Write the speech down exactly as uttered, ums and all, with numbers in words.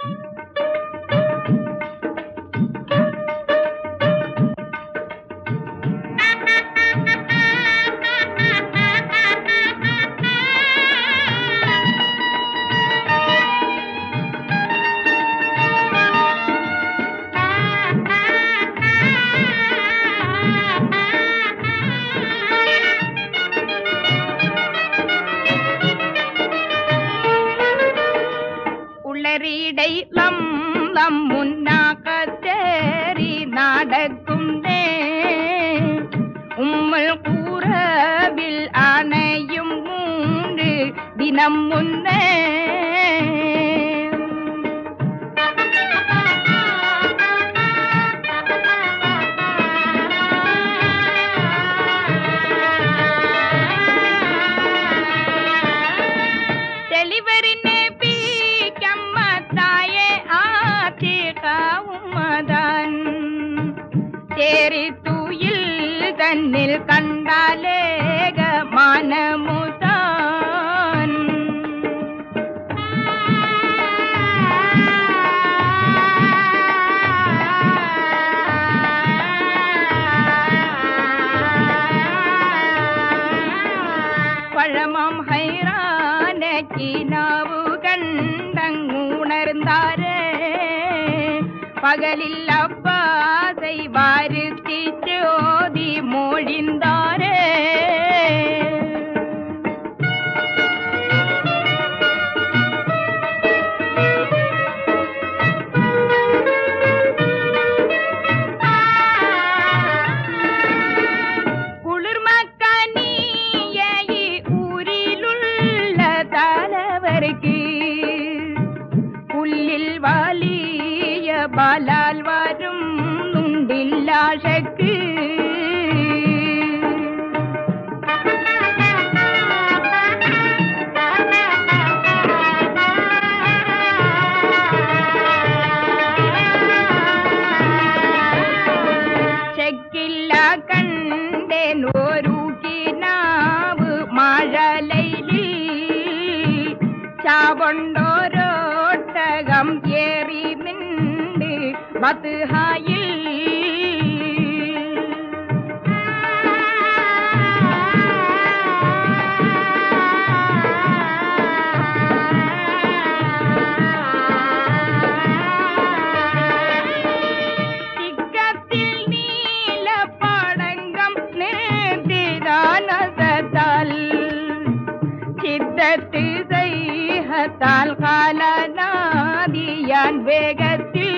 உளறிடை லம் லம் முன்னாகத்தேறி நடக்குந்தே உம்மல் கூறவில் அணையும் மூன்று தினம் முன்னே தேரி தூயில் தன்னில் கண்டாலேக மானமுதான் பழமாம் ஹைரான கினாவு கண்டங்குணர்ந்தாரே பகலில் அப்பாசை வாருத்தி ஜோதி மொழிந்தாரே குளிர்மக்கனியை ஊரிலுள்ள தலைவருக்கு புல்லில் வாலிய பாலால் வரும் நுண்டில்லாசக்கு செக்கில்லா கண்டேன் ஒரு கினாவு மழலையில் சாவொண்டோரோட்டகம் ஏறி மிண்டு மதுஹாயில் சித்தத்து செய்ஹத்தால் காலநாதியான் வேகத்தில்